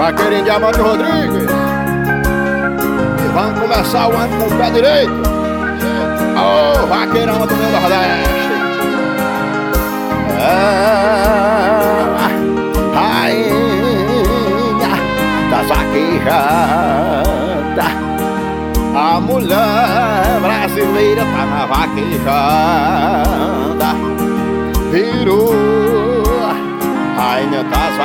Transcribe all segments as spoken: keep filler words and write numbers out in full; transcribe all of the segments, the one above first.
Vaqueirinho Diamante Rodrigues. E vamos começar o ano com o pé direito. Ô, oh, vaqueirão do meu Nordeste. Ah, rainha das vaquejadas. A mulher brasileira tá na vaquejada. Virou rainha das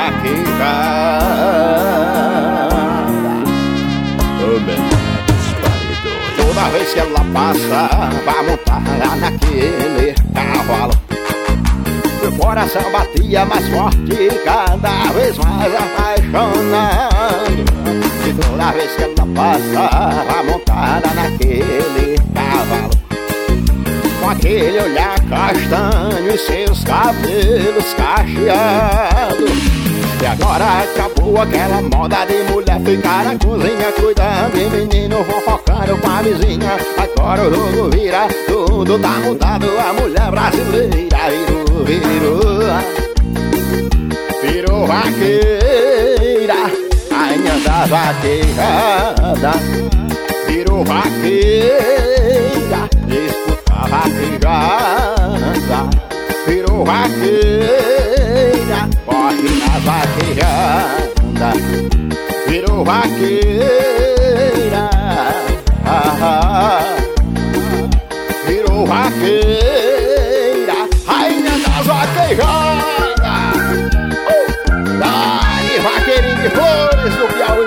vaquejadas. Oh, meu Deus. Toda vez que ela passa, vai montar lá naquele cavalo. Meu coração batia mais forte, cada vez mais apaixonado. E toda vez que ela passa, vai montada naquele cavalo. Com aquele olhar castanho e seus cabelos cacheados. E agora acabou aquela moda de mulher ficar na cozinha cuidando de menino fofocando com a vizinha. Agora o jogo vira, tudo tá mudado. A mulher brasileira virou, virou Virou vaqueira, rainha da vaquejada. Virou vaqueira, escuta a vaquejada. Virou vaqueira, corre na vaquejada. Virou vaqueira, ah, ah. Virou vaqueira, rainha das vaquejadas. uh, Dai, vaqueirinho de Flores do Piauí.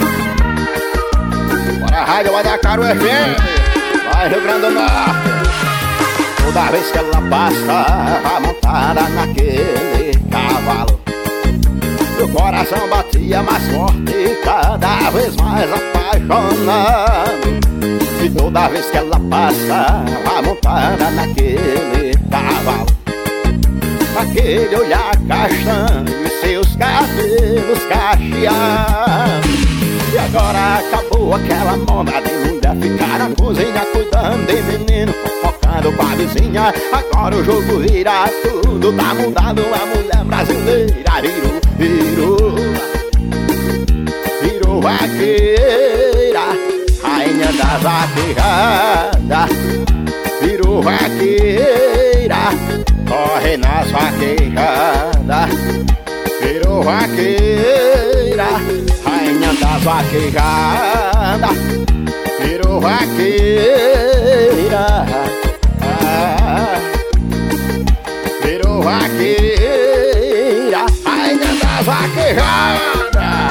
Bora, rádio vai dar caro F M. Vai, Rio Grande do Norte. Toda vez que ela passa, vai montada naquele cavalo. Meu coração batia mais forte, cada vez mais apaixonado. E toda vez que ela passa, vai montada naquele cavalo. Aquele olhar castanho e seus cabelos cacheados. E agora acabou aquela moda de mulher ficar na cozinha cuidando de menino fofocando com a vizinha. Agora o jogo vira, tudo tá mudado. A mulher brasileira virou, virou Virou vaqueira, rainha das vaquejadas. Virou vaqueira, corre nas vaquejadas. Virou vaqueira, rainha das vaquejadas. Virou vaqueira, ah, virou vaqueira, rainha das vaquejadas.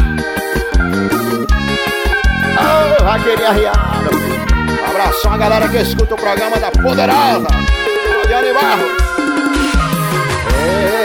Ô, oh, vaqueirinha riada. Um abração a galera que escuta o programa da Poderosa Diane Barro.